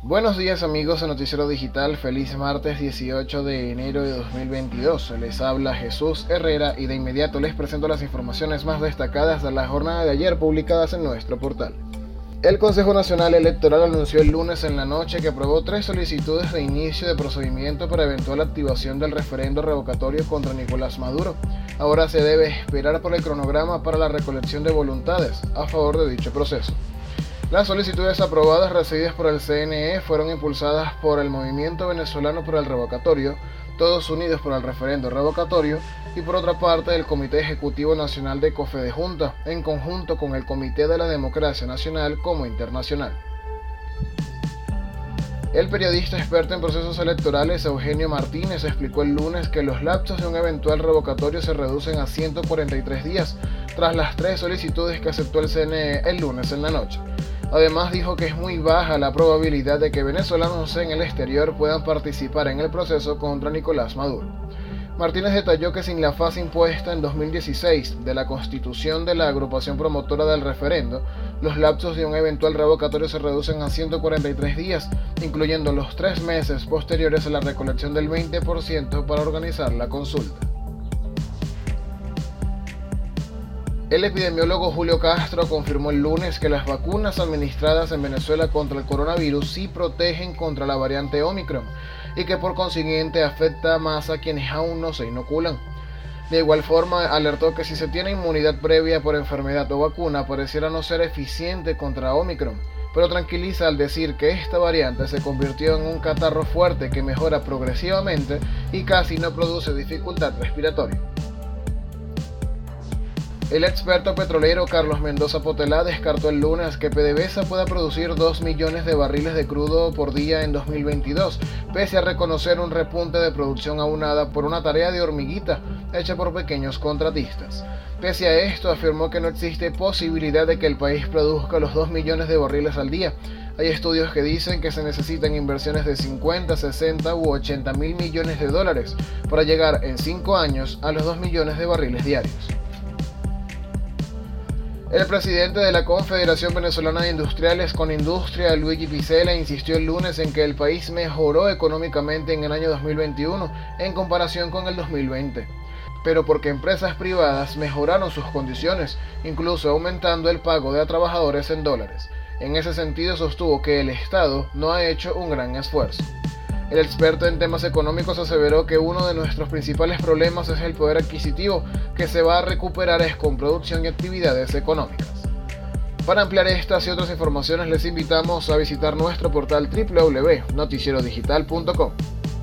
Buenos días amigos de Noticiero Digital, feliz martes 18 de enero de 2022. Les habla Jesús Herrera y de inmediato les presento las informaciones más destacadas de la jornada de ayer publicadas en nuestro portal. El Consejo Nacional Electoral anunció el lunes en la noche que aprobó 3 solicitudes de inicio de procedimiento para eventual activación del referendo revocatorio contra Nicolás Maduro. Ahora se debe esperar por el cronograma para la recolección de voluntades a favor de dicho proceso. Las solicitudes aprobadas recibidas por el CNE fueron impulsadas por el Movimiento Venezolano por el Revocatorio, Todos Unidos por el Referendo Revocatorio y por otra parte el Comité Ejecutivo Nacional de Cofedejunta, en conjunto con el Comité de la Democracia Nacional como Internacional. El periodista experto en procesos electorales Eugenio Martínez explicó el lunes que los lapsos de un eventual revocatorio se reducen a 143 días, tras las 3 solicitudes que aceptó el CNE el lunes en la noche. Además dijo que es muy baja la probabilidad de que venezolanos en el exterior puedan participar en el proceso contra Nicolás Maduro. Martínez detalló que sin la fase impuesta en 2016 de la constitución de la agrupación promotora del referendo, los lapsos de un eventual revocatorio se reducen a 143 días, incluyendo los 3 meses posteriores a la recolección del 20% para organizar la consulta. El epidemiólogo Julio Castro confirmó el lunes que las vacunas administradas en Venezuela contra el coronavirus sí protegen contra la variante Omicron y que por consiguiente afecta más a quienes aún no se inoculan. De igual forma, alertó que si se tiene inmunidad previa por enfermedad o vacuna pareciera no ser eficiente contra Omicron, pero tranquiliza al decir que esta variante se convirtió en un catarro fuerte que mejora progresivamente y casi no produce dificultad respiratoria. El experto petrolero Carlos Mendoza Potelá descartó el lunes que PDVSA pueda producir 2 millones de barriles de crudo por día en 2022, pese a reconocer un repunte de producción aunada por una tarea de hormiguita hecha por pequeños contratistas. Pese a esto, afirmó que no existe posibilidad de que el país produzca los 2 millones de barriles al día. Hay estudios que dicen que se necesitan inversiones de 50, 60 u 80 mil millones de dólares para llegar en 5 años a los 2 millones de barriles diarios. El presidente de la Confederación Venezolana de Industriales Conindustria, Luigi Picella, insistió el lunes en que el país mejoró económicamente en el año 2021 en comparación con el 2020, pero porque empresas privadas mejoraron sus condiciones, incluso aumentando el pago de a trabajadores en dólares. En ese sentido, sostuvo que el Estado no ha hecho un gran esfuerzo. El experto en temas económicos aseveró que uno de nuestros principales problemas es el poder adquisitivo, que se va a recuperar es con producción y actividades económicas. Para ampliar estas y otras informaciones les invitamos a visitar nuestro portal www.noticierodigital.com.